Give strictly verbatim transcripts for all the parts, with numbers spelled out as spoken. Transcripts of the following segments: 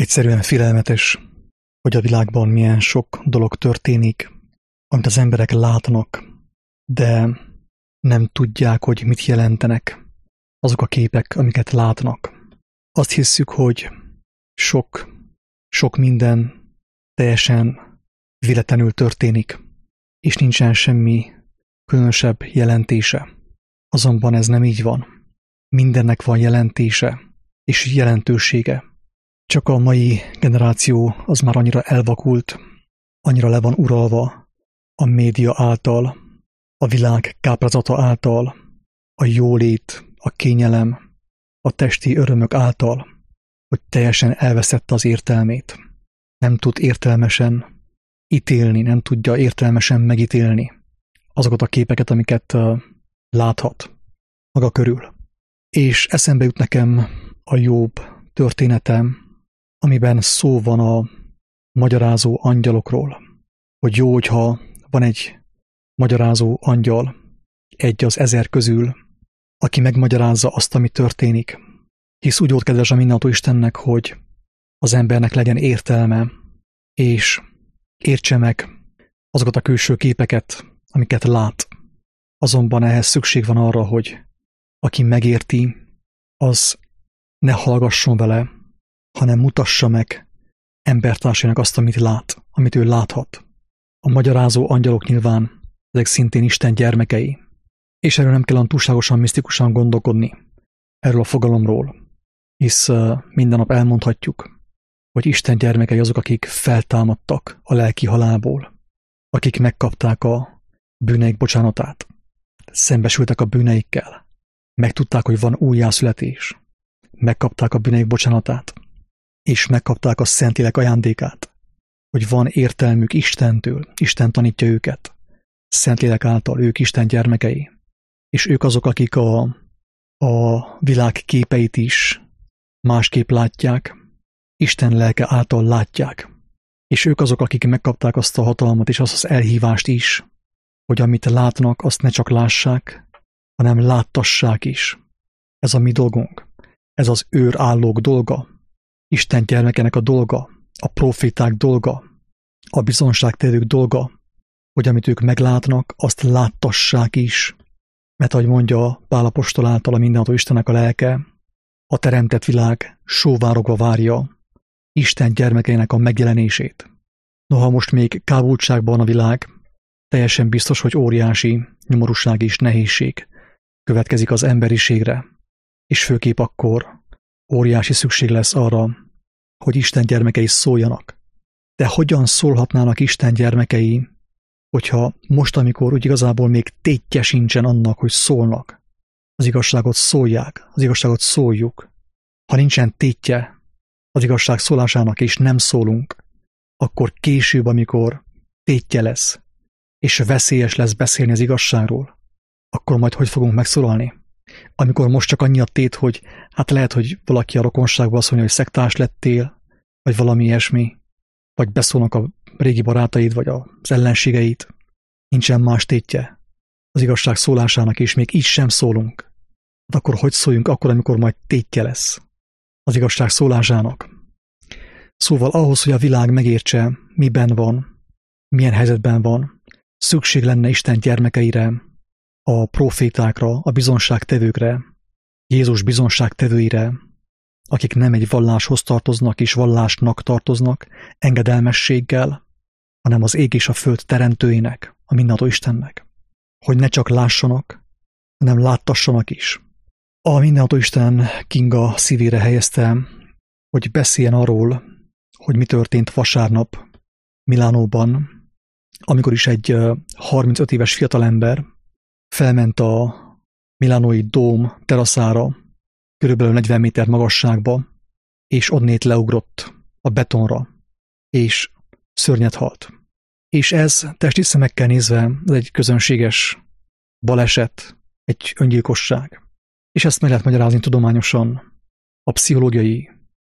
Egyszerűen félelmetes, hogy a világban milyen sok dolog történik, amit az emberek látnak, de nem tudják, hogy mit jelentenek azok a képek, amiket látnak. Azt hisszük, hogy sok, sok minden teljesen véletlenül történik, és nincsen semmi különösebb jelentése. Azonban ez nem így van. Mindennek van jelentése és jelentősége. Csak a mai generáció az már annyira elvakult, annyira le van uralva a média által, a világ káprázata által, a jólét, a kényelem, a testi örömök által, hogy teljesen elveszette az értelmét. Nem tud értelmesen ítélni, nem tudja értelmesen megítélni azokat a képeket, amiket uh, láthat maga körül. És eszembe jut nekem a Jobb története, amiben szó van a magyarázó angyalokról, hogy jó, hogyha van egy magyarázó angyal, egy az ezer közül, aki megmagyarázza azt, ami történik. Hisz úgy volt kedves a mindenható Istennek, hogy az embernek legyen értelme, és értse meg azokat a külső képeket, amiket lát. Azonban ehhez szükség van arra, hogy aki megérti, az ne hallgasson vele, hanem mutassa meg embertársainak azt, amit lát, amit ő láthat. A magyarázó angyalok nyilván ezek szintén Isten gyermekei, és erről nem kell túlságosan misztikusan gondolkodni, erről a fogalomról, hisz minden nap elmondhatjuk, hogy Isten gyermekei azok, akik feltámadtak a lelki halálból, akik megkapták a bűneik bocsánatát, szembesültek a bűneikkel, megtudták, hogy van újjászületés, megkapták a bűneik bocsánatát, és megkapták a Szentlélek ajándékát, hogy van értelmük Istentől, Isten tanítja őket, Szentlélek által ők Isten gyermekei, és ők azok, akik a, a világ képeit is másképp látják, Isten lelke által látják, és ők azok, akik megkapták azt a hatalmat és azt az elhívást is, hogy amit látnak, azt ne csak lássák, hanem láttassák is. Ez a mi dolgunk. Ez az őrállók dolga, Isten gyermekenek a dolga, a proféták dolga, a bizonságtevők dolga, hogy amit ők meglátnak, azt láttassák is. Mert ahogy mondja Pál apostol által a mindenható Istennek a lelke, a teremtett világ sóvárogva várja Isten gyermekeinek a megjelenését. Noha most még kábultságban a világ, teljesen biztos, hogy óriási nyomorúság és nehézség következik az emberiségre, és főképp akkor óriási szükség lesz arra, hogy Isten gyermekei szóljanak. De hogyan szólhatnának Isten gyermekei, hogyha most, amikor úgy igazából még tétje sincsen annak, hogy szólnak, az igazságot szólják, az igazságot szóljuk. Ha nincsen tétje az igazság szólásának, és nem szólunk, akkor később, amikor tétje lesz, és veszélyes lesz beszélni az igazságról, akkor majd hogy fogunk megszólalni? Amikor most csak annyi a tét, hogy hát lehet, hogy valaki a rokonságban azt mondja, hogy szektárs lettél, vagy valami ilyesmi, vagy beszólnak a régi barátaid, vagy az ellenségeid, nincsen más tétje az igazság szólásának, és még így sem szólunk. Hát akkor hogy szóljunk akkor, amikor majd tétje lesz az igazság szólásának? Szóval ahhoz, hogy a világ megértse, miben van, milyen helyzetben van, szükség lenne Isten gyermekeire, a profétákra, a bizonságtevőkre, Jézus bizonságtevőire, akik nem egy valláshoz tartoznak és vallásnak tartoznak engedelmességgel, hanem az ég és a föld teremtőinek, a mindenható Istennek. Hogy ne csak lássanak, hanem láttassanak is. A mindenható Isten Kinga szívére helyezte, hogy beszéljen arról, hogy mi történt vasárnap Milánóban, amikor is egy harmincöt éves fiatalember felment a milánói dóm teraszára, körülbelül negyven méter magasságba, és onnét leugrott a betonra, és szörnyet halt. És ez testi szemekkel nézve ez egy közönséges baleset, egy öngyilkosság. És ezt meg lehet magyarázni tudományosan a pszichológiai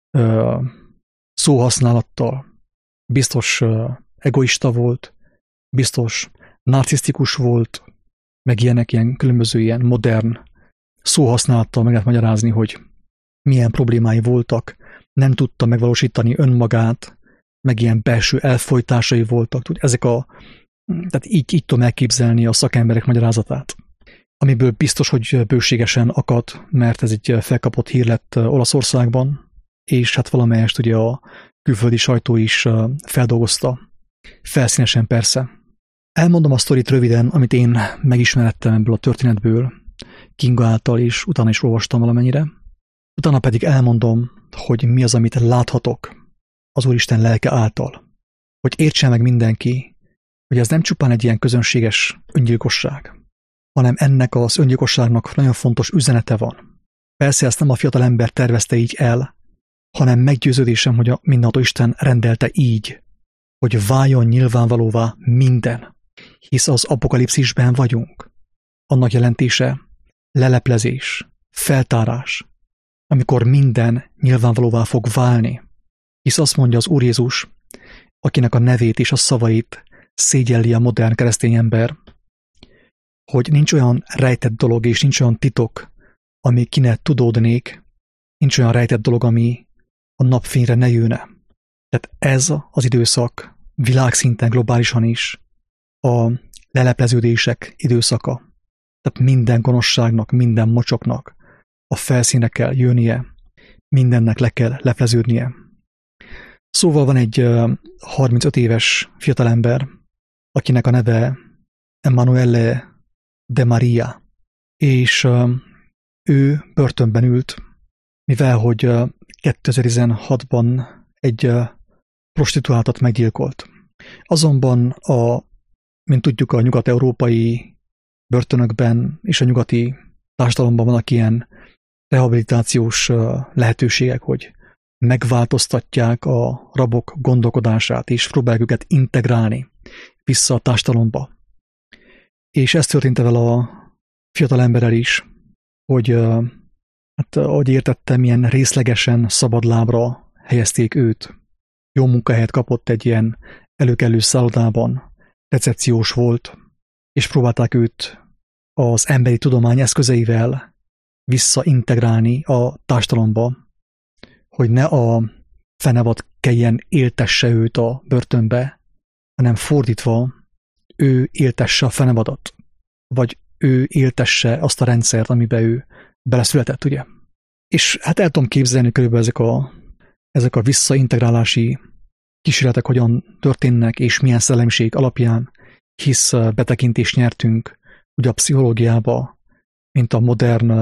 ö, szóhasználattal. Biztos ö, egoista volt, biztos narcisztikus volt, meg ilyenek, ilyen különböző ilyen modern szóhasználattal meg lehet magyarázni, hogy milyen problémái voltak, nem tudta megvalósítani önmagát, meg ilyen belső elfojtásai voltak. Ezek a, tehát így, így tudom elképzelni a szakemberek magyarázatát, amiből biztos, hogy bőségesen akad, mert ez egy felkapott hír lett Olaszországban, és hát valamelyest ugye a külföldi sajtó is feldolgozta. Felszínesen persze. Elmondom a sztorit röviden, amit én megismerettem ebből a történetből, Kinga által, és utána is olvastam valamennyire. Utána pedig elmondom, hogy mi az, amit láthatok az Úristen lelke által. Hogy értse meg mindenki, hogy ez nem csupán egy ilyen közönséges öngyilkosság, hanem ennek az öngyilkosságnak nagyon fontos üzenete van. Persze ezt nem a fiatal ember tervezte így el, hanem meggyőződésem, hogy a mindenható Isten rendelte így, hogy váljon nyilvánvalóvá minden, hisz az apokalipszisben vagyunk. Annak jelentése leleplezés, feltárás, amikor minden nyilvánvalóvá fog válni, hisz azt mondja az Úr Jézus, akinek a nevét és a szavait szégyelli a modern keresztény ember, hogy nincs olyan rejtett dolog és nincs olyan titok, ami ki ne tudódnék, nincs olyan rejtett dolog, ami a napfényre ne jönne. Tehát ez az időszak világszinten, globálisan is a lelepleződések időszaka. Tehát minden gonoszságnak, minden mocsoknak a felszínre kell jönnie, mindennek le kell lepleződnie. Szóval van egy harmincöt éves fiatalember, akinek a neve Emanuele de Maria, és ő börtönben ült, mivel hogy kétezer-tizenhatban egy prostituáltat meggyilkolt. Azonban, a, mint tudjuk, a nyugat-európai börtönökben és a nyugati társadalomban vannak ilyen rehabilitációs lehetőségek, hogy megváltoztatják a rabok gondolkodását, és próbálják őket integrálni vissza a társadalomba. És ez történt vele a fiatal emberrel is, hogy, hát, ahogy értettem, ilyen részlegesen szabadlábra helyezték őt. Jó munkahelyet kapott egy ilyen előkelő szállodában, recepciós volt, és próbálták őt az emberi tudomány eszközeivel visszaintegrálni a társadalomba, hogy ne a fenevad kelljen éltesse őt a börtönbe, hanem fordítva ő éltesse a fenevadat, vagy ő éltesse azt a rendszert, amiben ő beleszületett, ugye? És hát el tudom képzelni körülbelül ezek a, ezek a visszaintegrálási kísérletek hogyan történnek, és milyen szellemiség alapján, hisz betekintést nyertünk ugye a pszichológiába, mint a modern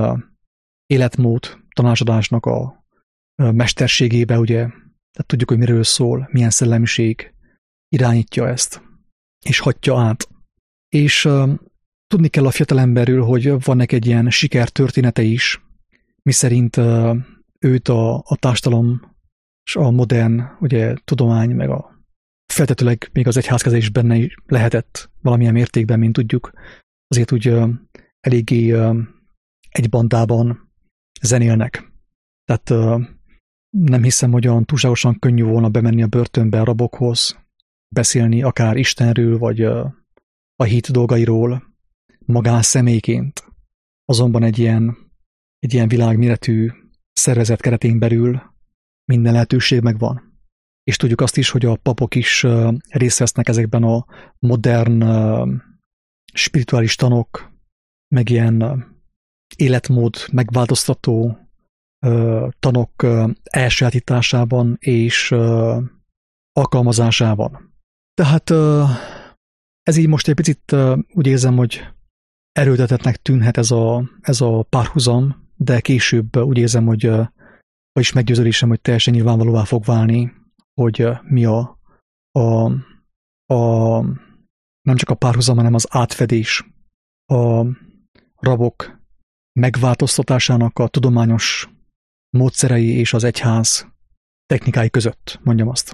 életmód tanácsadásnak a mesterségébe, ugye, tehát tudjuk, hogy miről szól, milyen szellemiség irányítja ezt, és hatja át. És uh, tudni kell a fiatalemberről, hogy van neki egy ilyen sikertörténete is, miszerint uh, őt a, a társadalom és a modern ugye, tudomány, meg a feltetőleg még az egyházkezés benne is lehetett valamilyen mértékben, mint tudjuk, azért úgy uh, eléggé uh, egy bandában zenélnek. Tehát uh, nem hiszem, hogy olyan túlságosan könnyű volna bemenni a börtönbe a rabokhoz, beszélni akár Istenről, vagy uh, a hit dolgairól magánszemélyként. Azonban egy ilyen, egy ilyen világméretű szervezet keretén belül minden lehetőség megvan. És tudjuk azt is, hogy a papok is uh, részt vesznek ezekben a modern uh, spirituális tanok, meg ilyen uh, életmód megváltoztató uh, tanok uh, elsajátításában és uh, alkalmazásában. Tehát uh, ez így most egy picit uh, úgy érzem, hogy erőltetettnek tűnhet ez a, ez a párhuzam, de később uh, úgy érzem, hogy uh, vagyis meggyőződésem, hogy teljesen nyilvánvalóvá fog válni, hogy uh, mi a, a, a nem csak a párhuzam, hanem az átfedés a rabok megváltoztatásának a tudományos módszerei és az egyház technikái között, mondjam azt.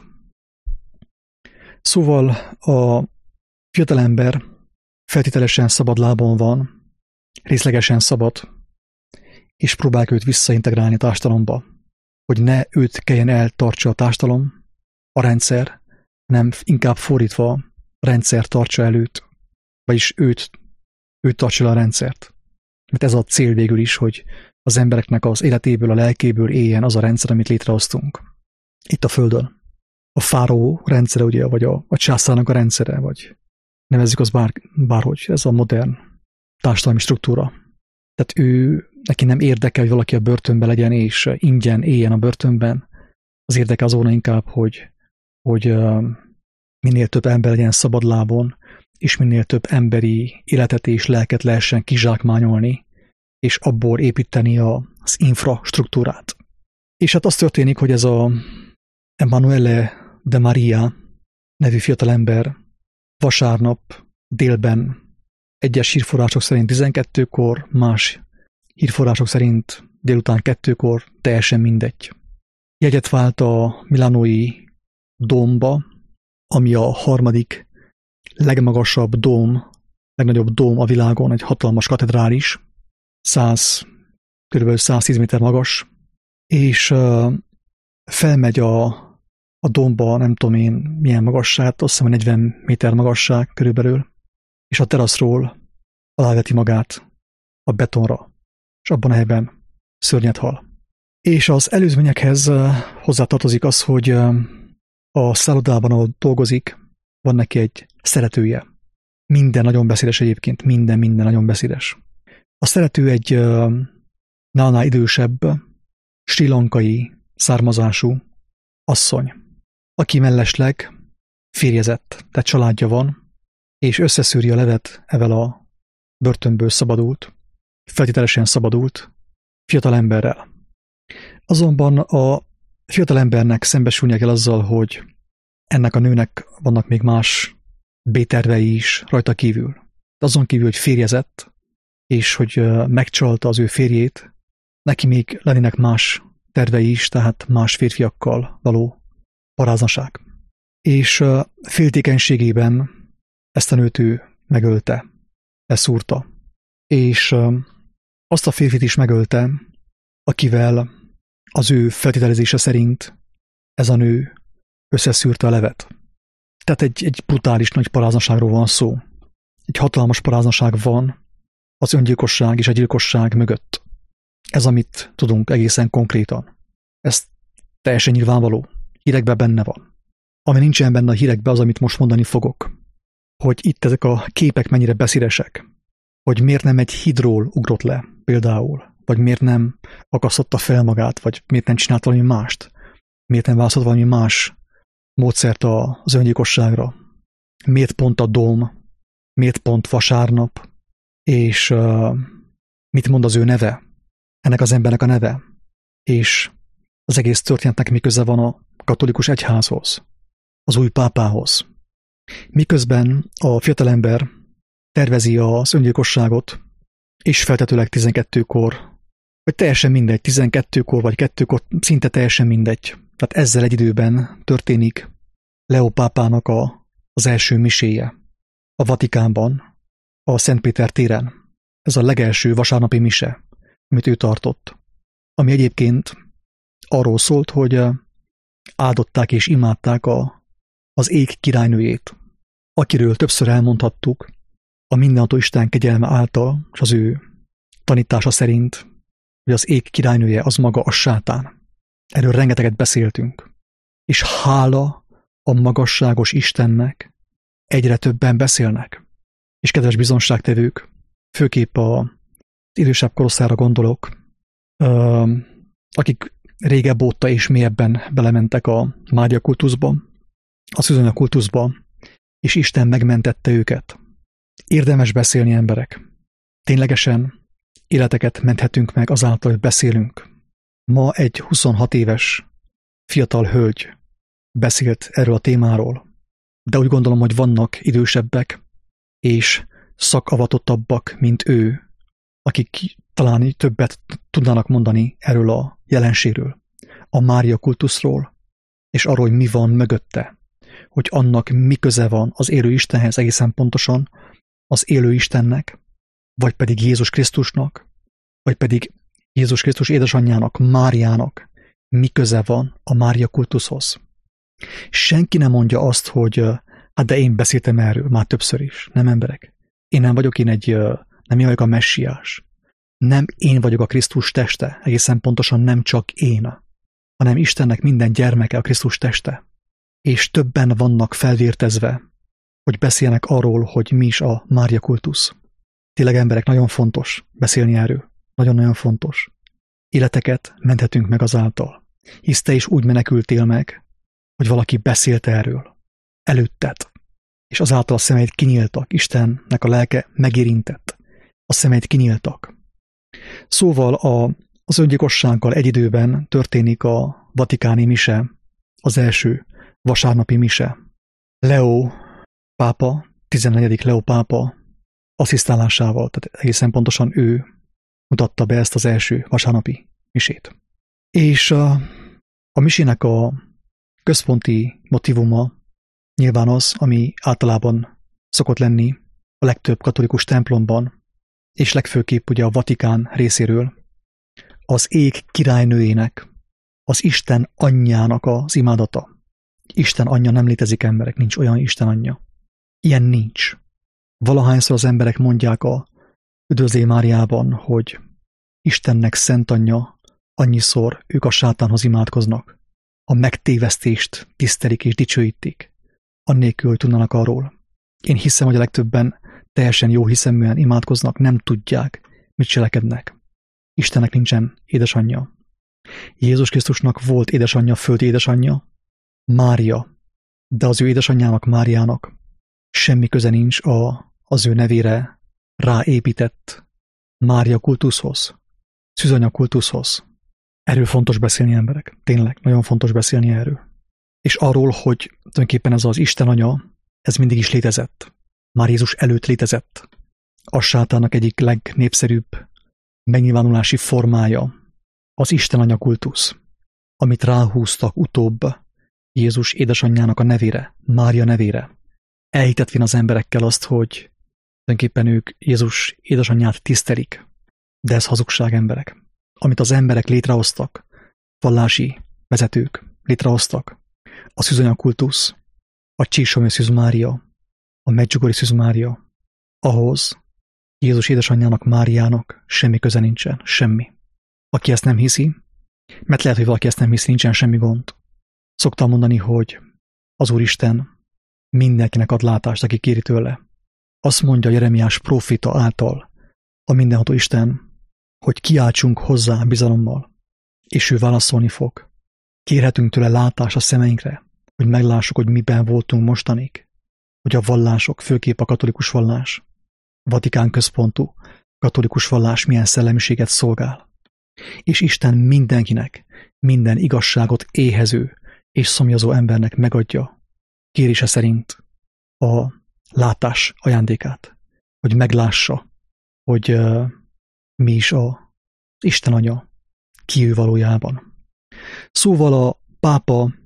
Szóval a fiatalember feltételesen szabad lábon van, részlegesen szabad, és próbálják őt visszaintegrálni a társadalomba, hogy ne őt kelljen eltartsa a társadalom, a rendszer, hanem inkább fordítva a rendszer tartsa előtt, vagyis őt, őt tartsa el a rendszert. Mert ez a cél végül is, hogy az embereknek az életéből, a lelkéből éljen az a rendszer, amit létrehoztunk. itt a Földön. A fáraó rendszere, ugye, vagy a, a császárnak a rendszere, vagy nevezzük az bár, bárhogy, ez a modern társadalmi struktúra. Tehát ő, neki nem érdeke, hogy valaki a börtönben legyen, és ingyen éljen a börtönben. Az érdeke azóna inkább, hogy, hogy minél több ember legyen szabadlábon, és minél több emberi életet és lelket lehessen kizsákmányolni, és abból építeni az infrastruktúrát. És hát az történik, hogy ez a Emanuele de Maria nevű fiatalember vasárnap délben egyes hírforrások szerint tizenkettőkor, más hírforrások szerint délután kettőkor, teljesen mindegy. Jegyet vált a milánói dómba, ami a harmadik legmagasabb dóm, legnagyobb dóm a világon, egy hatalmas katedrális, száz, kb. száztíz méter magas, és uh, felmegy a, a dómba, nem tudom én milyen magasság, azt hiszem negyven méter magasság körülbelül, és a teraszról aláveti magát a betonra, és abban a helyben szörnyet hal. És az előzményekhez uh, hozzátartozik az, hogy uh, a szállodában, ahol dolgozik, van neki egy szeretője. Minden nagyon beszédes egyébként, minden, minden nagyon beszédes. A szerető egy uh, nálnál idősebb, srí lankai származású asszony, aki mellesleg férjezett, tehát családja van, és összeszűri a levet evel a börtönből szabadult, feltételesen szabadult fiatalemberrel. Azonban a fiatalembernek szembesülnie kell azzal, hogy ennek a nőnek vannak még más B-tervei is rajta kívül. Azon kívül, hogy férjezett, és hogy megcsalta az ő férjét, neki még lennének más tervei is, tehát más férfiakkal való paráznaság. És féltékenységében ezt a nőt ő megölte, leszúrta. És azt a férfit is megölte, akivel az ő feltételezése szerint ez a nő összeszűrte a levet. Tehát egy, egy brutális nagy paráznaságról van szó. Egy hatalmas paráznaság van az öngyilkosság és a gyilkosság mögött. Ez, amit tudunk egészen konkrétan. Ez teljesen nyilvánvaló. Hírekben benne van. Ami nincsen benne a hírekben, az, amit most mondani fogok. Hogy itt ezek a képek mennyire beszédesek. Hogy miért nem egy hídról ugrott le, például. Vagy miért nem akasztotta fel magát, vagy miért nem csinált valami mást. Miért nem választott valami más módszert az öngyilkosságra. Miért pont a dóm, miért pont vasárnap, és uh, mit mond az ő neve, ennek az embernek a neve, és az egész történetnek mi köze van a katolikus egyházhoz, az új pápához. Miközben a fiatalember tervezi az öngyilkosságot, és feltetőleg tizenkettőkor, vagy teljesen mindegy, tizenkettőkor vagy kettőkor, szinte teljesen mindegy. Tehát ezzel egy időben történik Leó pápának a, az első miséje a Vatikánban, a Szentpéter téren. Ez a legelső vasárnapi mise, amit ő tartott. Ami egyébként arról szólt, hogy áldották és imádták a, az ég királynőjét, akiről többször elmondhattuk, a mindenható Isten kegyelme által, és az ő tanítása szerint, hogy az ég királynője az maga a sátán. Erről rengeteget beszéltünk. És hála a magasságos Istennek egyre többen beszélnek. És kedves bizonságtevők, főképp az idősebb korosztályra gondolok, akik régebb óta és mélyebben belementek a Mária kultuszba, a Szűzanya kultuszba, és Isten megmentette őket. Érdemes beszélni, emberek. Ténylegesen életeket menthetünk meg azáltal, hogy beszélünk. Ma egy huszonhat éves fiatal hölgy beszélt erről a témáról, de úgy gondolom, hogy vannak idősebbek és szakavatottabbak, mint ő, akik talán többet tudnának mondani erről a jelenségről, a Mária kultuszról, és arról, hogy mi van mögötte, hogy annak mi köze van az élő Istenhez, egészen pontosan az élő Istennek, vagy pedig Jézus Krisztusnak, vagy pedig Jézus Krisztus édesanyjának, Máriának mi köze van a Mária kultuszhoz. Senki nem mondja azt, hogy hát de én beszéltem erről már többször is. Nem, emberek. Én nem vagyok én egy, nem én vagyok a messiás. Nem én vagyok a Krisztus teste, egészen pontosan nem csak én. hanem Istennek minden gyermeke a Krisztus teste. És többen vannak felvértezve, hogy beszélnek arról, hogy mi is a Mária kultusz. Tényleg emberek, nagyon fontos beszélni erről. Nagyon-nagyon fontos. Életeket menthetünk meg azáltal. Hisz te is úgy menekültél meg, hogy valaki beszélt erről. Előtted. És azáltal a szemeid kinyíltak. Istennek a lelke megérintett. A szemeid kinyíltak. Szóval a, az öngyilkossággal egy időben történik a vatikáni mise, az első vasárnapi mise. Leo pápa, tizennegyedik Leo pápa asszisztálásával, tehát egészen pontosan ő mutatta be ezt az első vasárnapi misét. És a, a misének a központi motívuma nyilván az, ami általában szokott lenni a legtöbb katolikus templomban, és legfőképp ugye a Vatikán részéről, az ég királynőjének, az Isten anyjának az imádata. Isten anyja nem létezik, emberek, nincs olyan Isten anyja. Ilyen nincs. Valahányszor az emberek mondják a Üdvözlégy Máriában, hogy Istennek szent anyja, annyiszor ők a sátánhoz imádkoznak. A megtévesztést tisztelik és dicsőítik, annélkül, hogy tudnának arról. Én hiszem, hogy a legtöbben teljesen jó hiszeműen imádkoznak, nem tudják, mit cselekednek. Istennek nincsen édesanyja. Jézus Krisztusnak volt édesanyja, földi édesanyja, Mária, de az ő édesanyjának, Máriának semmi köze nincs a, az ő nevére ráépített Mária kultuszhoz, szűzanya kultuszhoz. Erről fontos beszélni, emberek. Tényleg, nagyon fontos beszélni erről. És arról, hogy tulajdonképpen ez az Isten anya, ez mindig is létezett. Már Jézus előtt létezett. A sátának egyik legnépszerűbb megnyilvánulási formája az Isten anya kultusz, amit ráhúztak utóbb Jézus édesanyjának a nevére, Mária nevére. Elhitetvén az emberekkel azt, hogy tulajdonképpen ők Jézus édesanyját tisztelik. De ez hazugság, emberek. Amit az emberek létrehoztak, vallási vezetők létrehoztak, a szűzanya kultusz, a Csíksomlyai Szűz Mária, a Medjugorji Szűz Mária, ahhoz Jézus édesanyjának, Máriának semmi köze nincsen, semmi. Aki ezt nem hiszi, mert lehet, hogy valaki ezt nem hiszi, nincsen semmi gond. Szoktam mondani, hogy az Úristen mindenkinek ad látást, aki kéri tőle. Azt mondja Jeremiás próféta által a mindenható Isten, hogy kiáltsunk hozzá bizalommal, és ő válaszolni fog. Kérhetünk tőle látást a szemeinkre, hogy meglássuk, hogy miben voltunk mostanig, hogy a vallások, főképp a katolikus vallás, Vatikán központú katolikus vallás milyen szellemiséget szolgál. És Isten mindenkinek, minden igazságot éhező és szomjazó embernek megadja kérése szerint a látás ajándékát, hogy meglássa, hogy uh, mi is a Isten anya, ki ő valójában. Szóval a pápa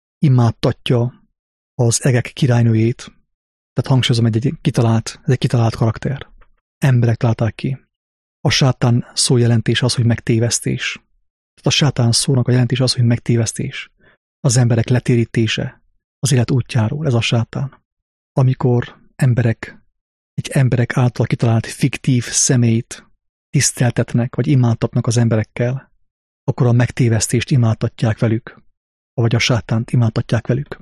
imádtatja az egek királynőjét, tehát hangsúlyozom, egy, egy kitalált, ez egy kitalált karakter. Emberek találták ki. A sátán szó jelentés az, hogy megtévesztés. Tehát a sátán szónak a jelentés az, hogy megtévesztés. Az emberek letérítése az élet útjáról, ez a sátán. Amikor emberek, egy emberek által kitalált fiktív személyt tiszteltetnek, vagy imádtatnak az emberekkel, akkor a megtévesztést imádtatják velük, vagy a sátánt imádtatják velük.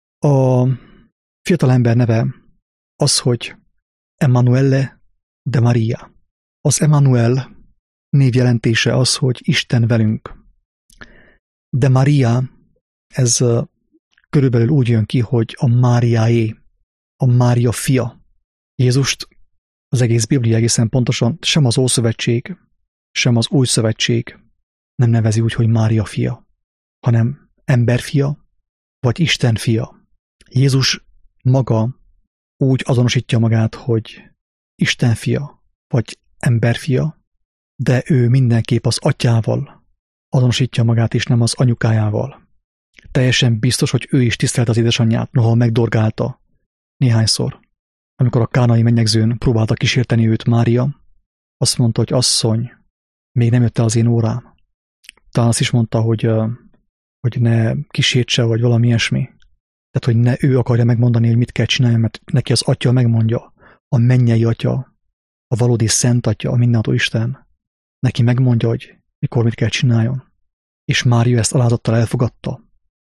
A fiatalember neve az, hogy Emanuele de Maria. Az Emmanuel név jelentése az, hogy Isten velünk. De Maria, ez körülbelül úgy jön ki, hogy a Máriáé, a Mária fia. Jézust az egész Biblia egészen pontosan sem az Ószövetség, sem az Új Szövetség nem nevezi úgy, hogy Mária fia, hanem emberfia, vagy Isten fia. Jézus maga úgy azonosítja magát, hogy Isten fia, vagy emberfia, de ő mindenképp az atyával azonosítja magát, és nem az anyukájával. Teljesen biztos, hogy ő is tisztelt az édesanyját, noha megdorgálta néhányszor. Amikor a kánai mennyegzőn próbálta kísérteni őt Mária, azt mondta, hogy asszony, még nem jött el az én órám. Talán azt is mondta, hogy, hogy ne kísértse, vagy valami ilyesmi. Tehát, hogy ne ő akarja megmondani, hogy mit kell csinálni, mert neki az atya megmondja, a mennyei atya, a valódi szent atya, a mindenható Isten, neki megmondja, hogy mikor mit kell csináljon. és Mária ezt alázattal elfogadta,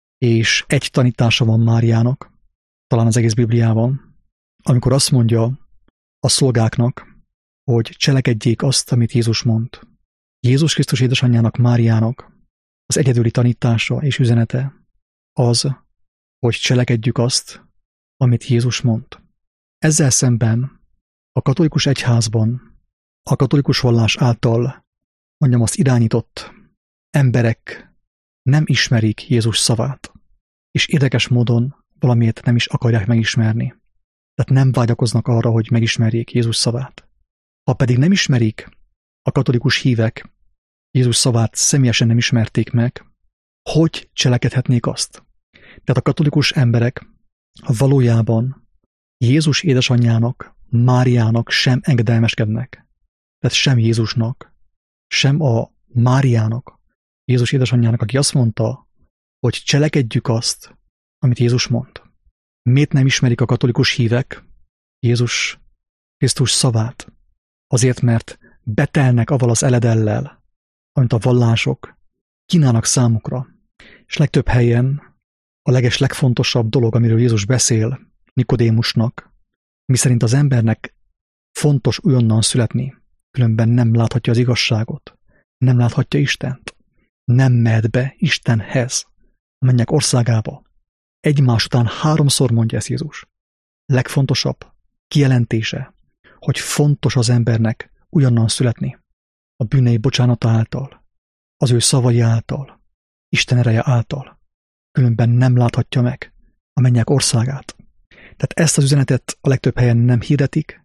és egy tanítása van Máriának, talán az egész Bibliában, amikor azt mondja a szolgáknak, hogy cselekedjék azt, amit Jézus mond. Jézus Krisztus édesanyjának, Máriának az egyedüli tanítása és üzenete az, hogy cselekedjük azt, amit Jézus mond. Ezzel szemben a katolikus egyházban, a katolikus vallás által, mondjam azt, irányított emberek nem ismerik Jézus szavát, és érdekes módon valamiért nem is akarják megismerni. Tehát nem vágyakoznak arra, hogy megismerjék Jézus szavát. Ha pedig nem ismerik, a katolikus hívek Jézus szavát személyesen nem ismerték meg, hogy cselekedhetnék azt? Tehát a katolikus emberek valójában Jézus édesanyjának, Máriának sem engedelmeskednek. Tehát sem Jézusnak, sem a Máriának, Jézus édesanyjának, aki azt mondta, hogy cselekedjük azt, amit Jézus mond. Miért nem ismerik a katolikus hívek Jézus Krisztus szavát? Azért, mert betelnek avval az eledellel, amit a vallások kínálnak számukra. És legtöbb helyen a leges legfontosabb dolog, amiről Jézus beszél Nikodémusnak, miszerint az embernek fontos újonnan születni, különben nem láthatja az igazságot, nem láthatja Istent, nem mehet be Istenhez, a mennyek országába. Egymás után háromszor mondja ezt Jézus. Legfontosabb kijelentése, hogy fontos az embernek újonnan születni, a bűnei bocsánata által, az ő szavai által, Isten ereje által, különben nem láthatja meg a mennyek országát. Tehát ezt az üzenetet a legtöbb helyen nem hirdetik,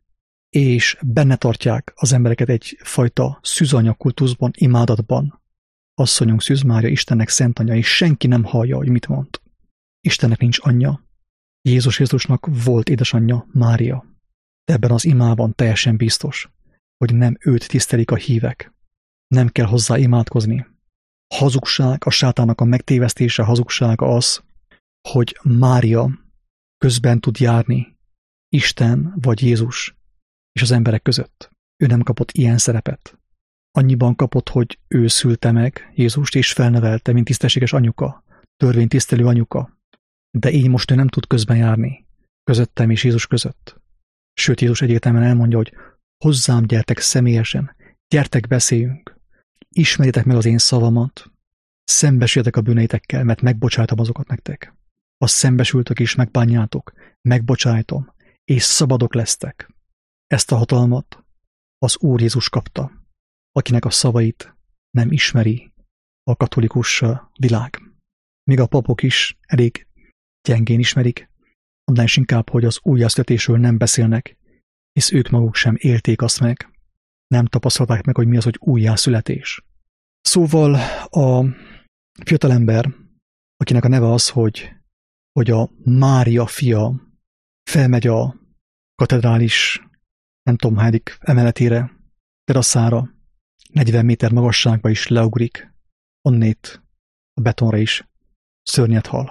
és benne tartják az embereket egyfajta szűzanyakultuszban, imádatban. Asszonyunk Szűz Mária, Istennek szent anyja, és senki nem hallja, hogy mit mond. Istennek nincs anyja. Jézus Jézusnak volt édesanyja, Mária. De ebben az imában teljesen biztos, hogy nem őt tisztelik a hívek. Nem kell hozzá imádkozni. Hazugság, a sátának a megtévesztése, hazugsága az, hogy Mária közben tud járni Isten vagy Jézus és az emberek között. Ő nem kapott ilyen szerepet. Annyiban kapott, hogy ő szülte meg Jézust és felnevelte, mint tisztességes anyuka, törvénytisztelő anyuka. De így most ő nem tud közben járni, közöttem és Jézus között. Sőt, Jézus egyértelműen elmondja, hogy hozzám gyertek személyesen, gyertek beszéljünk, ismerjétek meg az én szavamat, szembesüljetek a bűneitekkel, mert megbocsájtom azokat nektek. Ha szembesültök és megbánjátok, megbocsájtom, és szabadok lesztek. Ezt a hatalmat az Úr Jézus kapta, akinek a szavait nem ismeri a katolikus világ. Míg a papok is elég gyengén ismerik, annál is inkább, hogy az újjászületésről nem beszélnek, hisz ők maguk sem élték azt meg, nem tapasztalták meg, hogy mi az, hogy újjászületés. Szóval a fiatalember, akinek a neve az, hogy, hogy a Mária fia felmegy a katedrális, nem tudom hányadik emeletére, terasszára, negyven méter magasságba is leugrik, onnét a betonra is szörnyet hal.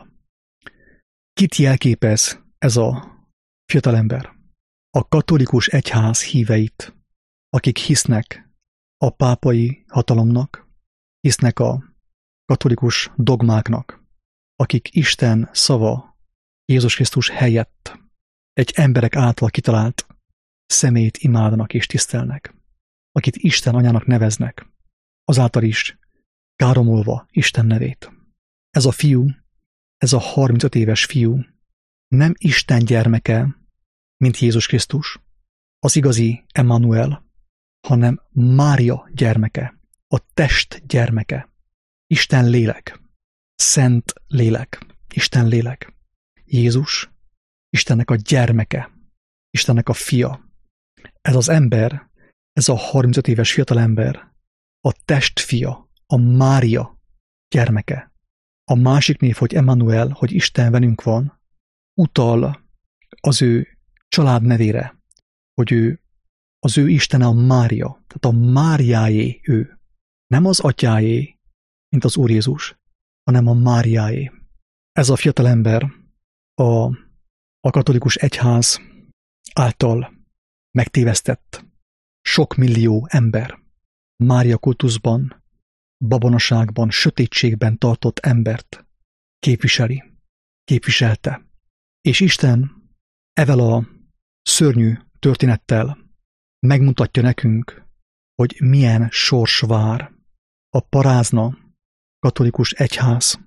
Kit jelképez ez a fiatalember? A katolikus egyház híveit, akik hisznek a pápai hatalomnak, hisznek a katolikus dogmáknak, akik Isten szava Jézus Krisztus helyett egy emberek által kitalált személyt imádnak és tisztelnek, akit Isten anyának neveznek, azáltal is káromolva Isten nevét. Ez a fiú, ez a harmincöt éves fiú nem Isten gyermeke, mint Jézus Krisztus, az igazi Emmanuel, hanem Mária gyermeke, a test gyermeke, Isten lélek, szent lélek, Isten lélek. Jézus Istennek a gyermeke, Istennek a fia. Ez az ember, ez a harmincöt éves fiatalember, a testfia, a Mária gyermeke. A másik név, hogy Emmanuel, hogy Isten velünk van, utal az ő család nevére, hogy ő, az ő Istene a Mária, tehát a Máriáé ő. Nem az atyáé, mint az Úr Jézus, hanem a Máriáé. Ez a fiatalember a, a katolikus egyház által megtévesztett sok millió ember Mária kultuszban babonaságban, sötétségben tartott embert képviseli, képviselte. És Isten evel a szörnyű történettel megmutatja nekünk, hogy milyen sors vár a parázna katolikus egyház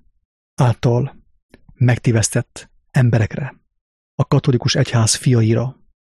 által megtévesztett emberekre, a katolikus egyház fiaira.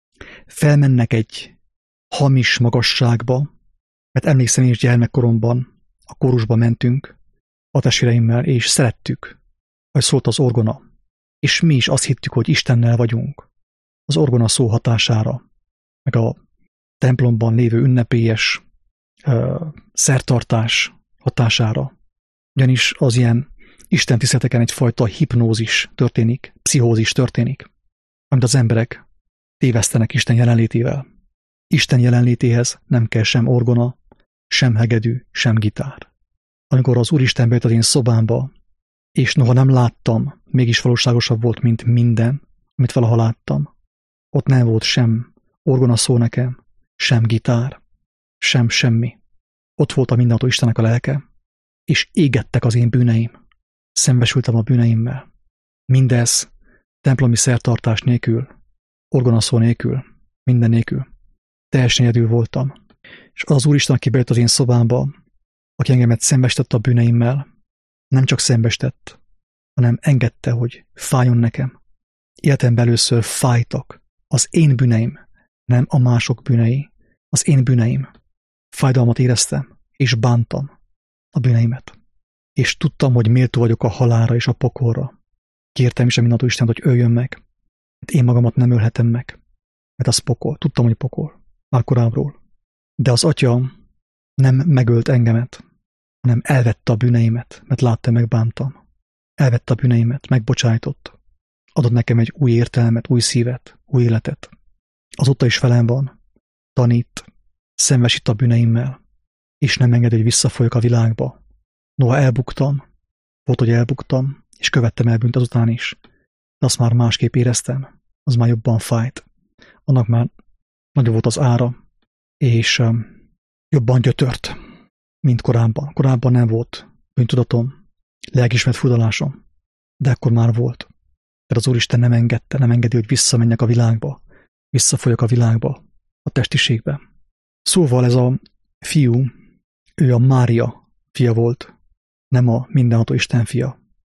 Felmennek egy hamis magasságba, mert emlékszem, én is gyermekkoromban a kórusba mentünk a testvéreimmel, és szerettük, hogy szólt az orgona, és mi is azt hittük, hogy Istennel vagyunk az orgona szó hatására, meg a templomban lévő ünnepélyes uh, szertartás hatására. Ugyanis az ilyen Isten tiszteleteken egyfajta hipnózis történik, pszichózis történik, amit az emberek tévesztenek Isten jelenlétével. Isten jelenlétéhez nem kell sem orgona, sem hegedű, sem gitár. Amikor az Úristen bejött az én szobámba, és noha nem láttam, mégis valóságosabb volt, mint minden, amit valaha láttam, ott nem volt sem orgona szó nekem, sem gitár, sem semmi. Ott volt a mindenható Istennek a lelke, és égettek az én bűneim. Szembesültem a bűneimmel. Mindez templomi szertartás nélkül, orgonaszó nélkül, minden nélkül. Teljesen egyedül voltam. És az Úristen, aki bejött az én szobámba, aki engemet szembesített a bűneimmel, nem csak szembesített, hanem engedte, hogy fájjon nekem. Életemben először fájtak az én bűneim, nem a mások bűnei, az én bűneim. Fájdalmat éreztem, és bántam a bűneimet. És tudtam, hogy méltó vagyok a halálra és a pokolra. Kértem is a mindenható Istent, hogy öljön meg, mert én magamat nem ölhetem meg, mert az pokol. Tudtam, hogy pokol. Már korábbról. De az Atya nem megölt engemet, hanem elvette a bűneimet, mert látta, megbántam. Elvette a bűneimet, megbocsájtott. Adott nekem egy új értelmet, új szívet, új életet. Azóta is velem van, tanít, szembesít a bűneimmel, és nem enged, hogy visszafolyok a világba. Noha elbuktam, volt, hogy elbuktam, és követtem el bűnt azután is, de azt már másképp éreztem, az már jobban fájt. Annak már nagyobb volt az ára, és um, jobban gyötört, mint korábban. Korábban nem volt bűntudatom, lelkiismeret furdalásom, de akkor már volt. De az Úristen nem engedte, nem engedi, hogy visszamenjek a világba, visszafolyok a világba, a testiségbe. Szóval ez a fiú, ő a Mária fia volt, nem a mindenható Isten fia.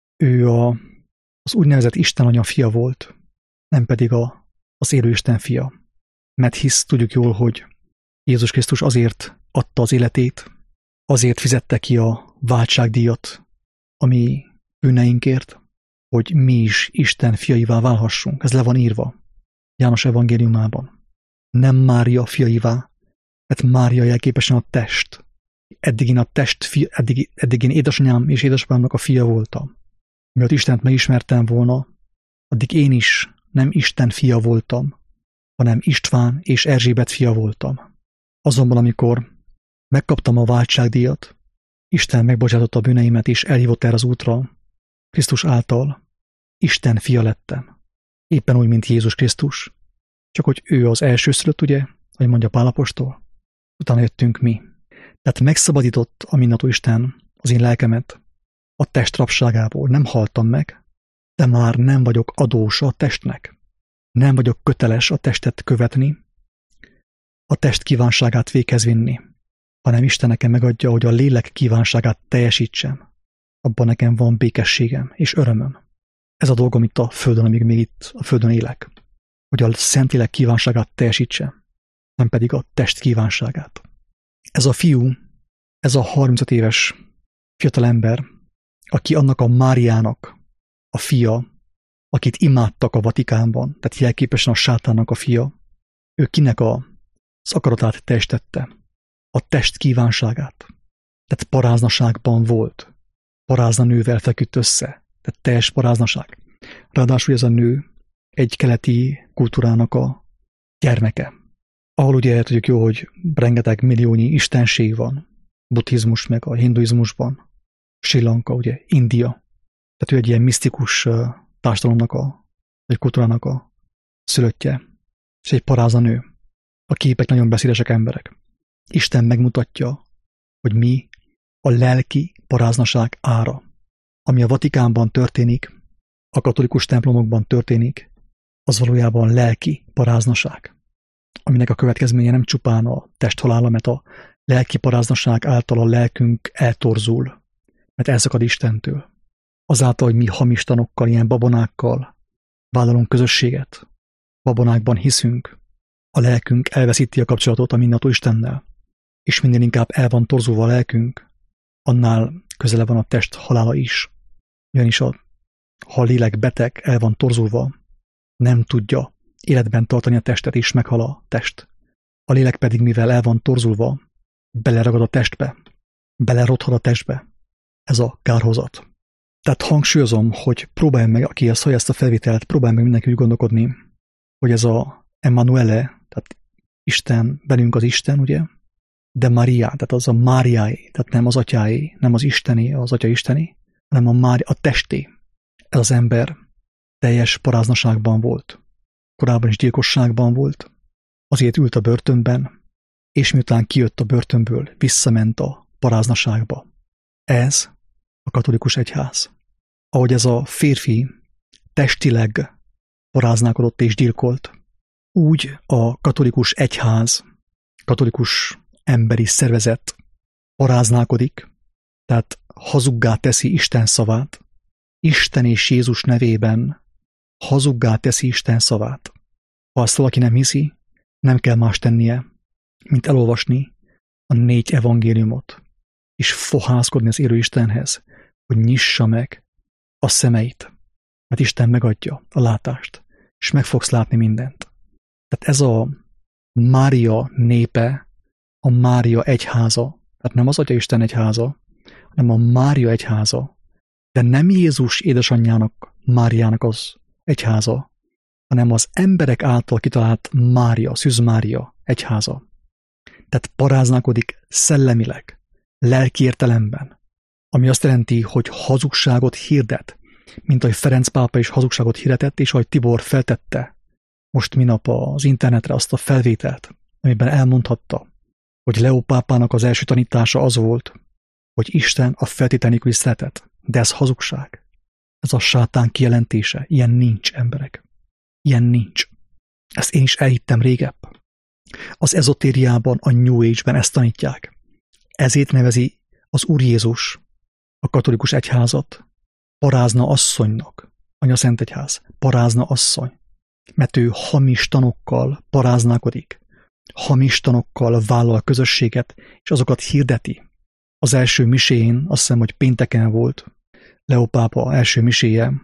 Ő a, az úgynevezett Isten anya fia volt, nem pedig a, az élő Isten fia. Mert hisz tudjuk jól, hogy Jézus Krisztus azért adta az életét, azért fizette ki a váltságdíjat a mi bűneinkért, hogy mi is Isten fiaivá válhassunk. Ez le van írva János evangéliumában. Nem Mária fiaivá, mert Mária jelképesen a test. Eddig én a test, fia, eddig, eddig én édesanyám és édesapámnak a fia voltam. Miatt Istent megismertem volna, addig én is nem Isten fia voltam, hanem István és Erzsébet fia voltam. Azonban, amikor megkaptam a váltságdíjat, Isten megbocsátott a bűneimet és elhívott erre az útra, Krisztus által Isten fia lettem. Éppen úgy, mint Jézus Krisztus. Csak hogy ő az elsőszülött, ugye, ahogy mondja Pál apostol, utána jöttünk mi. Tehát megszabadított a mindenható Isten az én lelkemet a test rabságából. Nem haltam meg, de már nem vagyok adós a testnek. Nem vagyok köteles a testet követni, a test kívánságát véghez vinni, hanem Isten nekem megadja, hogy a lélek kívánságát teljesítsem. Abban nekem van békességem és örömöm. Ez a dolgom itt a földön, amíg még itt a földön élek. Hogy a Szentlélek kívánságát teljesítsem, nem pedig a test kívánságát. Ez a fiú, ez a harmincöt éves fiatal ember, aki annak a Máriának a fia, akit imádtak a Vatikánban, tehát jelképesen a sátánnak a fia, ő kinek a, az akaratát teljesítette, a test kívánságát. Tehát paráznaságban volt. Parázna nővel feküdt össze, tehát teljes paráznaság. Ráadásul ez a nő egy keleti kultúrának a gyermeke. Ahol ugye tudjuk jó, hogy rengeteg milliónyi istenség van, buddhizmus meg a hinduizmusban, Sri Lanka, ugye, India. Tehát ő egy ilyen misztikus társadalomnak a, egy kultúrának a szülöttje, és egy parázna nő. A képek nagyon beszédesek emberek. Isten megmutatja, hogy mi a lelki paráznaság ára. Ami a Vatikánban történik, a katolikus templomokban történik, az valójában lelki paráznaság, aminek a következménye nem csupán a testhalála, mert a lelki paráznaság által a lelkünk eltorzul, mert elszakad Istentől. Azáltal, hogy mi hamis tanokkal, ilyen babonákkal vállalunk közösséget, babonákban hiszünk, a lelkünk elveszíti a kapcsolatot a mindenható Istennel, és minél inkább el van torzulva a lelkünk, annál közelebb van a test halála is. Ugyanis a, ha a lélek beteg, el van torzulva, nem tudja életben tartani a testet, és meghal a test. A lélek pedig, mivel el van torzulva, beleragad a testbe, belerotthad a testbe. Ez a kárhozat. Tehát hangsúlyozom, hogy próbálj meg, aki ezt hallja ezt a felvételt, próbálj meg mindenki úgy gondolkodni, hogy ez a Emmanuele, tehát Isten, velünk az Isten, ugye? De Maria, tehát az a Máriáé, tehát nem az atyáé, nem az Istené, az atya Istené, hanem a Mária, a testé. Ez az ember teljes paráznaságban volt. Korábban is gyilkosságban volt. Azért ült a börtönben, és miután kijött a börtönből, visszament a paráznaságba. Ez a katolikus egyház. Ahogy ez a férfi testileg paráználkodott és gyilkolt, úgy a katolikus egyház, katolikus emberi szervezet paráználkodik, tehát hazuggá teszi Isten szavát, Isten és Jézus nevében hazuggá teszi Isten szavát. Ha azt valaki nem hiszi, nem kell más tennie, mint elolvasni a négy evangéliumot, és fohászkodni az élő Istenhez, hogy nyissa meg a szemeit, mert Isten megadja a látást, és meg fogsz látni mindent. Tehát ez a Mária népe, a Mária egyháza, tehát nem az Atya Isten egyháza, hanem a Mária egyháza, de nem Jézus édesanyjának, Máriának az egyháza, hanem az emberek által kitalált Mária, Szűz Mária egyháza. Tehát paráználkodik szellemileg, lelki értelemben, ami azt jelenti, hogy hazugságot hirdet, mint ahogy Ferenc pápa is hazugságot hirdetett, és ahogy Tibor feltette most minap az internetre azt a felvételt, amiben elmondhatta, hogy Leó pápának az első tanítása az volt, hogy Isten a feltétel nélküli szeretet, de ez hazugság. Ez a sátán kijelentése. Ilyen nincs, emberek. Ilyen nincs. Ezt én is elhittem régebb. Az ezotériában, a New Age-ben ezt tanítják. Ezért nevezi az Úr Jézus a katolikus egyházat parázna asszonynak, Anya Szent Egyház, parázna asszony, mert ő hamis tanokkal paráználkodik, hamis tanokkal vállal közösséget, és azokat hirdeti. Az első miséjén, azt hiszem, hogy pénteken volt, Leó pápa első miséje,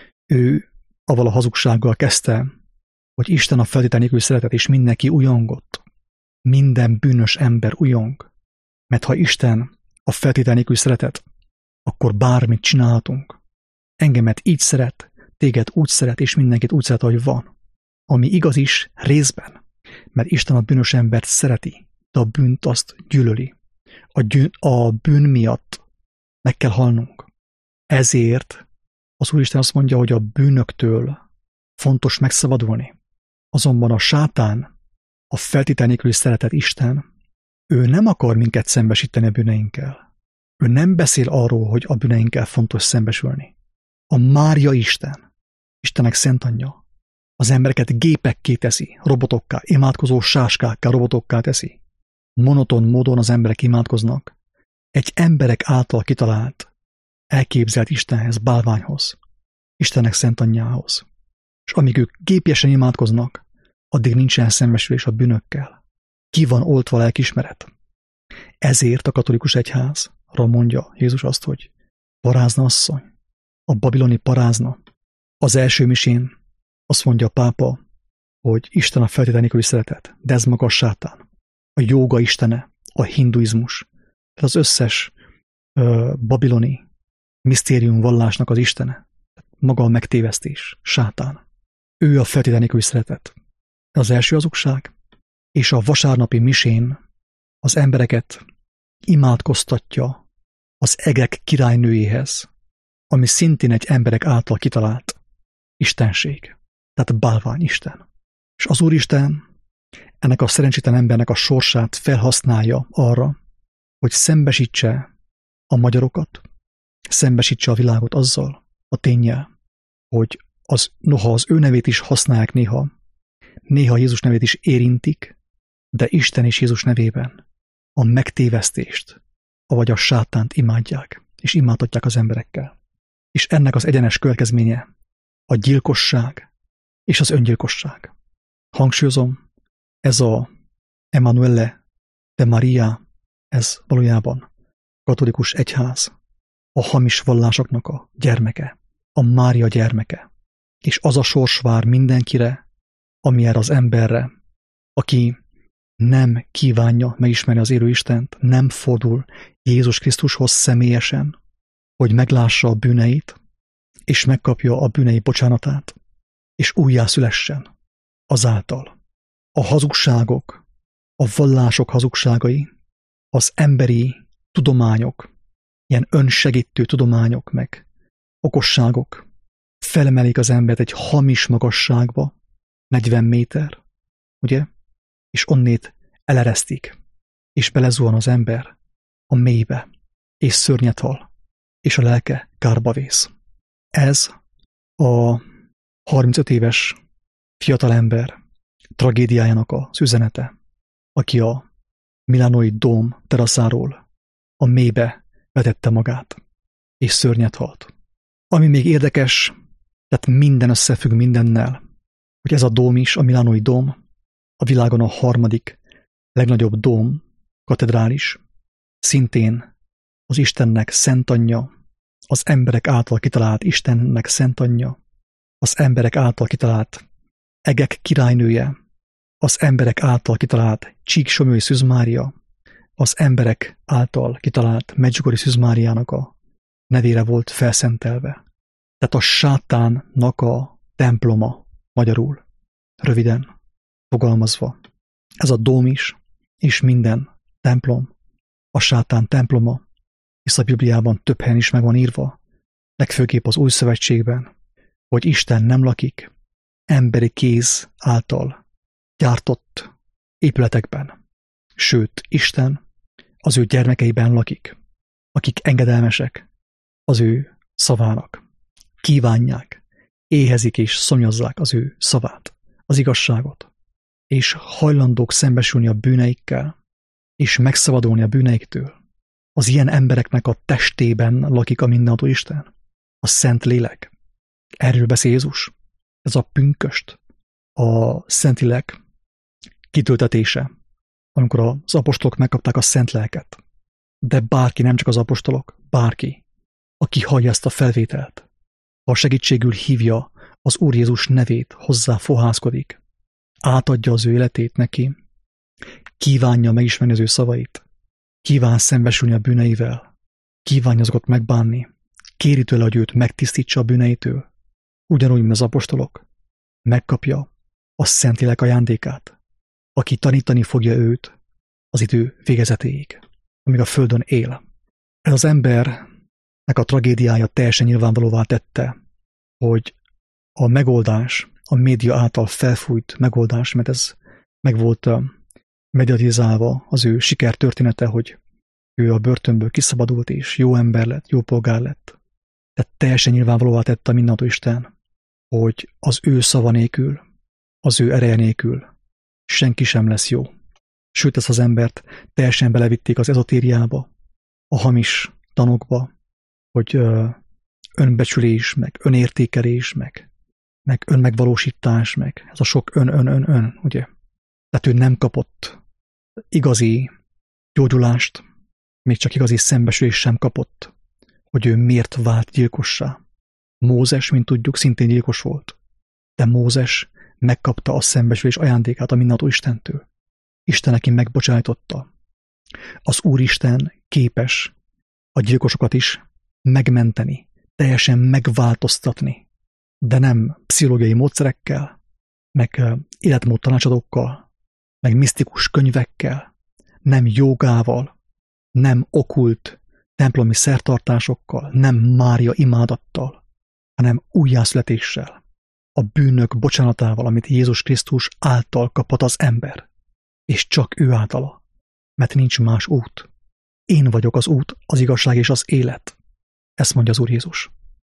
ő avval a hazugsággal kezdte, hogy Isten a feltétel nélküli szeretet, és mindenki ujjongott. Minden bűnös ember ujjong. Mert ha Isten a feltétel nélküli szeretet, akkor bármit csinálhatunk. Engemet így szeret, téged úgy szeret, és mindenkit úgy szeret, ahogy van. Ami igaz is részben, mert Isten a bűnös embert szereti, de a bűnt azt gyűlöli. A, gyűn, a bűn miatt meg kell halnunk. Ezért az Úristen azt mondja, hogy a bűnöktől fontos megszabadulni. Azonban a sátán, a feltétel nélküli szeretet Isten, ő nem akar minket szembesíteni a bűneinkkel. Ő nem beszél arról, hogy a bűneinkkel fontos szembesülni. A Mária Isten, Istennek szent anyja, az embereket gépekké teszi, robotokká, imádkozó sáskákká, robotokká teszi. Monoton módon az emberek imádkoznak egy emberek által kitalált, elképzelt Istenhez, bálványhoz, Istennek szent anyjához. És amíg ők gépiesen imádkoznak, addig nincsen szembesülés a bűnökkel. Ki van oltva lelkiismeret. Ezért a katolikus egyházra mondja Jézus azt, hogy parázna asszony, a babiloni parázna. Az első misén azt mondja a pápa, hogy Isten a feltétel nélküli szeretet, de ez maga a sátán. A jóga istene, a hinduizmus, tehát az összes ö, babiloni misztérium vallásnak az istene, maga a megtévesztés, sátán. Ő a feltétel nélküli szeretet. Az első hazugság, és a vasárnapi misén az embereket imádkoztatja az egek királynőjéhez, ami szintén egy emberek által kitalált istenség, tehát bálvány Isten. És az Úristen ennek a szerencsétlen embernek a sorsát felhasználja arra, hogy szembesítse a magyarokat, szembesítse a világot azzal a ténnyel, hogy az, noha az ő nevét is használják néha, néha Jézus nevét is érintik, de Isten és Jézus nevében a megtévesztést, avagy a sátánt imádják, és imádhatják az emberekkel. És ennek az egyenes következménye a gyilkosság és az öngyilkosság. Hangsúlyozom, ez a Emanuele de Maria, ez valójában katolikus egyház, a hamis vallásoknak a gyermeke, a Mária gyermeke, és az a sors vár mindenkire, ami erre az emberre, aki nem kívánja megismerni az élő Istent, nem fordul Jézus Krisztushoz személyesen, hogy meglássa a bűneit, és megkapja a bűnei bocsánatát, és újjászülessen azáltal. A hazugságok, a vallások hazugságai, az emberi tudományok, ilyen önsegítő tudományok, meg okosságok felemelik az embert egy hamis magasságba, negyven méter, ugye? És onnét eleresztik, és belezuhan az ember a mélybe, és szörnyet hal, és a lelke kárba vész. Ez a harmincöt éves fiatalember tragédiájának az üzenete, aki a milánói dóm teraszáról a mélybe vetette magát, és szörnyet halt. Ami még érdekes, tehát minden összefügg mindennel, hogy ez a dóm is, a milánói dóm, a világon a harmadik legnagyobb dóm, katedrális, szintén az Istennek szent anyja, az emberek által kitalált Istennek szent anyja, az emberek által kitalált egek királynője, az emberek által kitalált Csíksomlyói Szűz Mária, az emberek által kitalált Medjugorje Szűz Máriának a nevére volt felszentelve. Tehát a sátánnak a temploma, magyarul, röviden fogalmazva. Ez a dóm is, és minden templom, a sátán temploma, hisz a Bibliában több helyen is meg van írva, legfőképp az Új Szövetségben, hogy Isten nem lakik emberi kéz által gyártott épületekben. Sőt, Isten az ő gyermekeiben lakik, akik engedelmesek az ő szavának. Kívánják, éhezik és szomjazzák az ő szavát, az igazságot, és hajlandók szembesülni a bűneikkel, és megszabadulni a bűneiktől. Az ilyen embereknek a testében lakik a mindenható Isten, a Szent Lélek. Erről beszél Jézus. Ez a pünköst, a Szentlélek kitöltetése, amikor az apostolok megkapták a Szent Lelket. De bárki, nem csak az apostolok, bárki, aki hallja ezt a felvételt, ha segítségül hívja az Úr Jézus nevét, hozzá fohászkodik, átadja az ő életét neki, kívánja megismerni az ő szavait, kíván szembesülni a bűneivel, kívánja azokat megbánni, kéri tőle, hogy őt megtisztítsa a bűneitől, ugyanúgy, mint az apostolok, megkapja a Szentlélek ajándékát, aki tanítani fogja őt az idő végezetéig, amíg a földön él. Ez az embernek a tragédiája teljesen nyilvánvalóvá tette, hogy a megoldás, a média által felfújt megoldás, mert ez meg volt mediatizálva, az ő sikertörténete, hogy ő a börtönből kiszabadult és jó ember lett, jó polgár lett. Tehát teljesen nyilvánvalóvá tette a mindenható Isten, hogy az ő szava nélkül, az ő ereje nélkül senki sem lesz jó. Sőt, ezt az embert teljesen belevitték az ezotériába, a hamis tanokba, hogy önbecsülés, meg önértékelés, meg, meg önmegvalósítás, meg ez a sok ön-ön-ön-ön, ugye? Tehát ő nem kapott igazi gyógyulást, még csak igazi szembesülés sem kapott, hogy ő miért vált gyilkossá. Mózes, mint tudjuk, szintén gyilkos volt, de Mózes megkapta a szembesülés ajándékát a mindenható Istentől. Isten neki megbocsájtotta. Az Úristen képes a gyilkosokat is megmenteni, teljesen megváltoztatni, de nem pszichológiai módszerekkel, meg életmód tanácsadókkal, meg misztikus könyvekkel, nem jogával, nem okkult templomi szertartásokkal, nem Mária imádattal, hanem újjászületéssel, a bűnök bocsánatával, amit Jézus Krisztus által kapott az ember, és csak ő általa, mert nincs más út. Én vagyok az út, az igazság és az élet. Ezt mondja az Úr Jézus.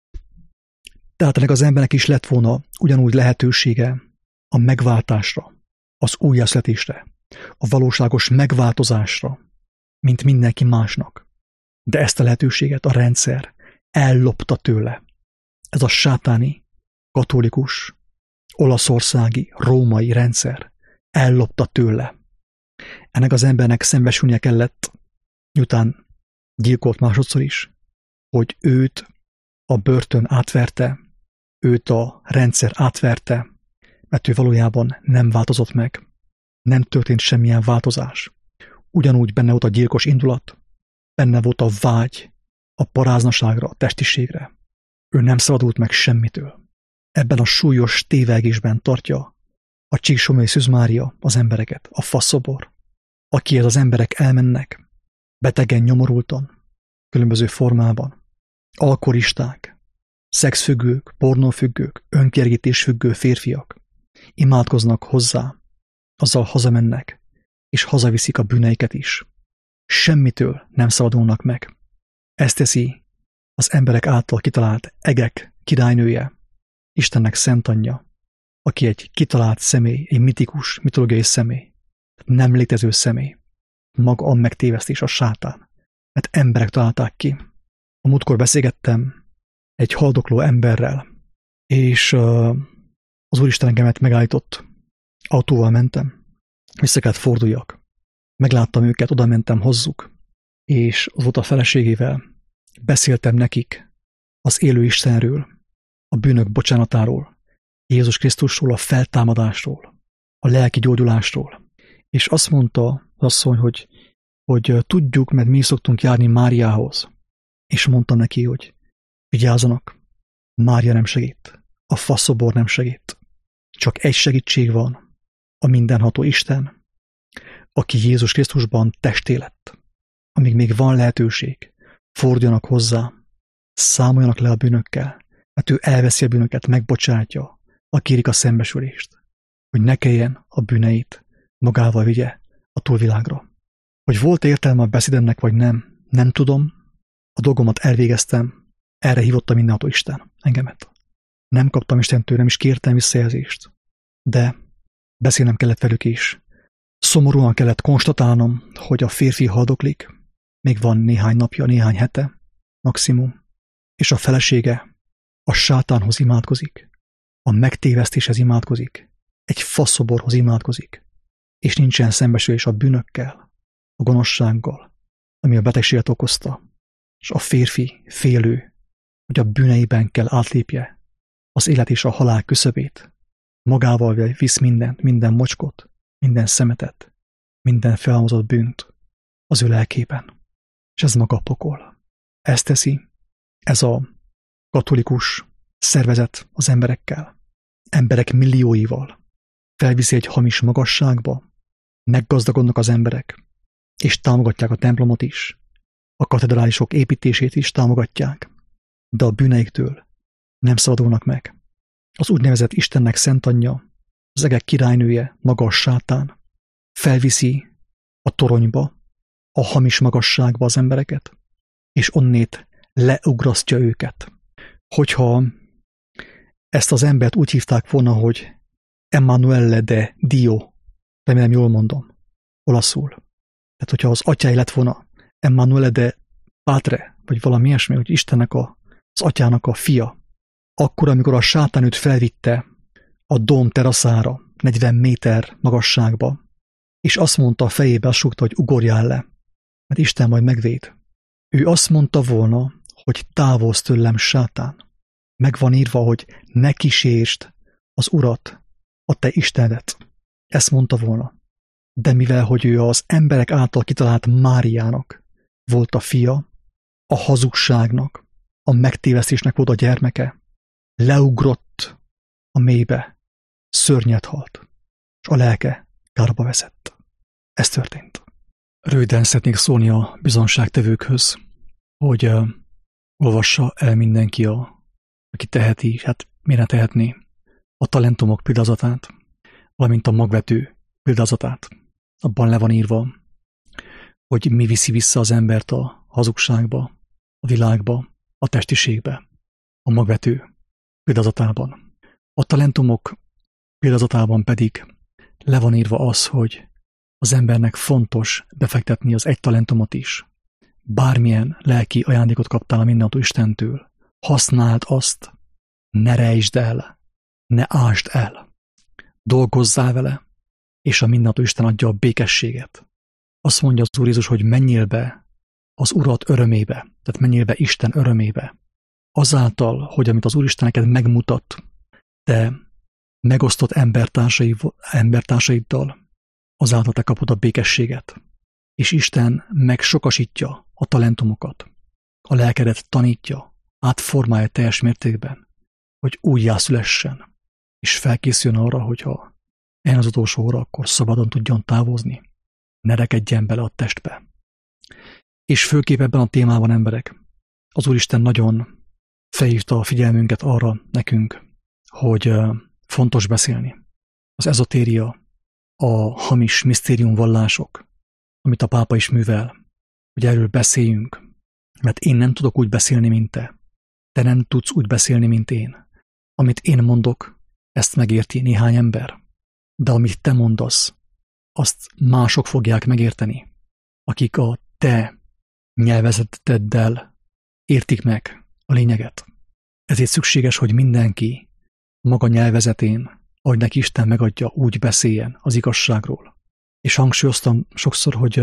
Tehát ennek az embernek is lett volna ugyanúgy lehetősége a megváltásra, az újjászületésre, a valóságos megváltozásra, mint mindenki másnak. De ezt a lehetőséget a rendszer ellopta tőle. Ez a sátáni, katolikus, olaszországi, római rendszer ellopta tőle. Ennek az embernek szembesülnie kellett, miután gyilkolt másodszor is, hogy őt a börtön átverte, őt a rendszer átverte, mert ő valójában nem változott meg. Nem történt semmilyen változás. Ugyanúgy benne volt a gyilkos indulat, benne volt a vágy, a paráznaságra, a testiségre. Ő nem szabadult meg semmitől. Ebben a súlyos tévegésben tartja a Csíksomlyai Szűz Mária az embereket, a faszobor, akihez az emberek elmennek, betegen, nyomorultan, különböző formában, alkoholisták, szexfüggők, pornófüggők, önkielégítésfüggő férfiak imádkoznak hozzá, azzal hazamennek, és hazaviszik a bűneiket is. Semmitől nem szabadulnak meg. Ezt teszi az emberek által kitalált egek királynője, Istennek szent anyja, aki egy kitalált személy, egy mitikus, mitológiai személy, nem létező személy, maga a megtévesztés, a sátán, mert emberek találták ki. A múltkor beszélgettem egy haldokló emberrel, és uh, az Úristen engemet megállított. Autóval mentem, vissza kellett forduljak. Megláttam őket, oda mentem hozzuk, és az volt a feleségével. Beszéltem nekik az élő Istenről, a bűnök bocsánatáról, Jézus Krisztusról, a feltámadásról, a lelki gyógyulásról. És azt mondta az asszony, hogy, hogy tudjuk, mert mi szoktunk járni Máriához. És mondtam neki, hogy vigyázzanak, Mária nem segít, a faszobor nem segít. Csak egy segítség van, a mindenható Isten, aki Jézus Krisztusban testé lett. Amíg még van lehetőség, forduljanak hozzá, számoljanak le a bűnökkel, mert ő elveszi a bűnöket, megbocsátja, akirik a szembesülést, hogy ne kelljen a bűneit magával vigye a túlvilágra. Hogy volt értelme a beszédemnek, vagy nem, nem tudom, a dolgomat elvégeztem, erre hívotta mindenható Isten engemet. Nem kaptam Istentől, nem is kértem visszajelzést, de beszélnem kellett velük is. Szomorúan kellett konstatálnom, hogy a férfi haldoklik, még van néhány napja, néhány hete, maximum, és a felesége a sátánhoz imádkozik, a megtévesztéshez imádkozik, egy faszoborhoz imádkozik, és nincsen szembesülés a bűnökkel, a gonoszsággal, ami a betegséget okozta, és a férfi félő, hogy a bűneiben kell átlépje az élet és a halál küszöbét, magával visz mindent, minden mocskot, minden szemetet, minden felhalmozott bűnt az ő lelkében. És ez maga a pokol. Ezt teszi ez a katolikus szervezet az emberekkel, emberek millióival. Felviszi egy hamis magasságba, meggazdagodnak az emberek, és támogatják a templomot is, a katedrálisok építését is támogatják, de a bűneiktől nem szabadulnak meg. Az úgynevezett Istennek szent anyja, az egek királynője, maga a sátán, felviszi a toronyba, a hamis magasságba az embereket, és onnét leugrasztja őket. Hogyha ezt az embert úgy hívták volna, hogy Emanuele de Dio, remélem jól mondom, olaszul. Tehát, hogyha az atyái lett volna Emanuele de Patre, vagy valami ilyesmi, hogy Istennek a, az atyának a fia, akkor, amikor a sátán őt felvitte a dóm teraszára, negyven méter magasságba, és azt mondta a fejébe, azt súgta, hogy ugorjál le, mert Isten majd megvéd. Ő azt mondta volna, hogy távolsz tőlem, sátán. Meg van írva, hogy ne kísértsd az Urat, a te Istenedet. Ezt mondta volna. De mivel, hogy ő az emberek által kitalált Máriának volt a fia, a hazugságnak, a megtévesztésnek volt a gyermeke, leugrott a mélybe, szörnyet halt, és a lelke kárba veszett. Ez történt. Röviden szeretnék szólni a bizonságtevőkhöz, hogy uh, olvassa el mindenki, a, aki teheti, hát miért ne tehetné, a talentumok példázatát, valamint a magvető példázatát. Abban le van írva, hogy mi viszi vissza az embert a hazugságba, a világba, a testiségbe, a magvető példázatában. A talentumok példázatában pedig le van írva az, hogy az embernek fontos befektetni az egy talentumot is. Bármilyen lelki ajándékot kaptál a mindenható Istentől, használd azt, ne rejtsd el, ne ásd el. Dolgozzál vele, és a mindenható Isten adja a békességet. Azt mondja az Úr Jézus, hogy menjél be az Urat örömébe, tehát menjél be Isten örömébe. Azáltal, hogy amit az Úristen neked megmutat, te megosztott embertársaiddal, azáltal te kapod a békességet. És Isten megsokasítja a talentumokat, a lelkedet tanítja, átformálja teljes mértékben, hogy újjászülessen, és felkészüljön arra, hogyha eljön az utolsó óra, akkor szabadon tudjon távozni, ne rekedjen bele a testbe. És főképp ebben a témában, emberek, az Úristen nagyon felhívta a figyelmünket arra nekünk, hogy fontos beszélni. Az ezotéria, a hamis misztériumvallások, amit a pápa is művel, hogy erről beszéljünk, mert én nem tudok úgy beszélni, mint te. Te nem tudsz úgy beszélni, mint én. Amit én mondok, ezt megérti néhány ember, de amit te mondasz, azt mások fogják megérteni, akik a te nyelvezeteddel értik meg a lényeget. Ezért szükséges, hogy mindenki maga nyelvezetén, ahogy neki Isten megadja, úgy beszéljen az igazságról. És hangsúlyoztam sokszor, hogy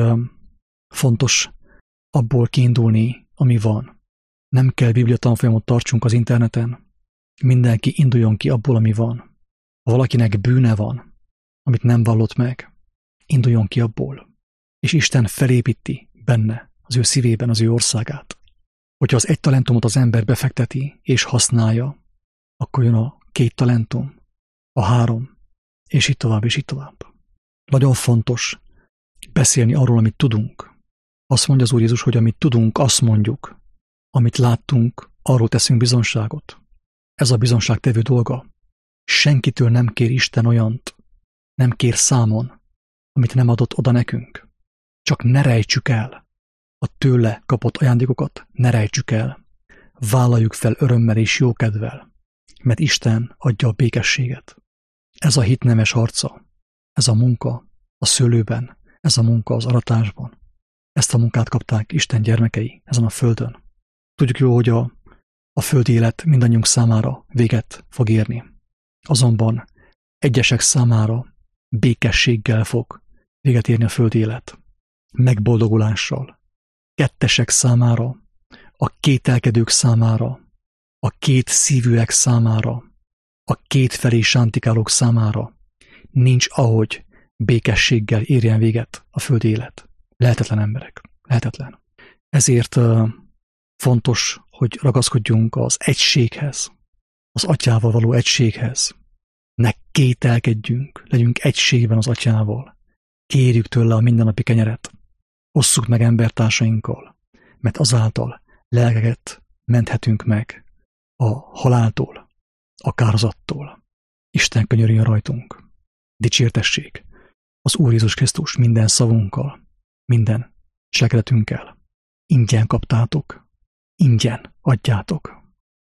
fontos abból kiindulni, ami van. Nem kell bibliatanfolyamot tartsunk az interneten. Mindenki induljon ki abból, ami van. Ha valakinek bűne van, amit nem vallott meg, induljon ki abból. És Isten felépíti benne, az ő szívében, az ő országát. Hogyha az egy talentumot az ember befekteti és használja, akkor jön a két talentum, a három, és így tovább, és így tovább. Nagyon fontos beszélni arról, amit tudunk. Azt mondja az Úr Jézus, hogy amit tudunk, azt mondjuk. Amit láttunk, arról teszünk bizonságot. Ez a bizonságtevő dolga. Senkitől nem kér Isten olyant, nem kér számon, amit nem adott oda nekünk. Csak ne rejtsük el a tőle kapott ajándékokat, ne rejtsük el. Vállaljuk fel örömmel és jókedvel, mert Isten adja a békességet. Ez a hit nemes harca, ez a munka a szőlőben, ez a munka az aratásban. Ezt a munkát kapták Isten gyermekei ezen a földön. Tudjuk jó, hogy a, a földi élet mindannyiunk számára véget fog érni. Azonban egyesek számára békességgel fog véget érni a földi élet. Megboldogulással. Kettesek számára, a kételkedők számára, a két szívűek számára, a kétfelé sántikálók számára nincs ahogy békességgel érjen véget a földi élet. Lehetetlen, emberek, lehetetlen. Ezért uh, fontos, hogy ragaszkodjunk az egységhez, az Atyával való egységhez. Ne kételkedjünk, legyünk egységben az Atyával. Kérjük tőle a mindennapi kenyeret. Osszuk meg embertársainkkal, mert azáltal lelkeket menthetünk meg a haláltól, a kározattól. Isten könyörüljön rajtunk. Dicsértessék az Úr Jézus Krisztus minden szavunkkal, minden cselekedetünkkel. Ingyen kaptátok, ingyen adjátok.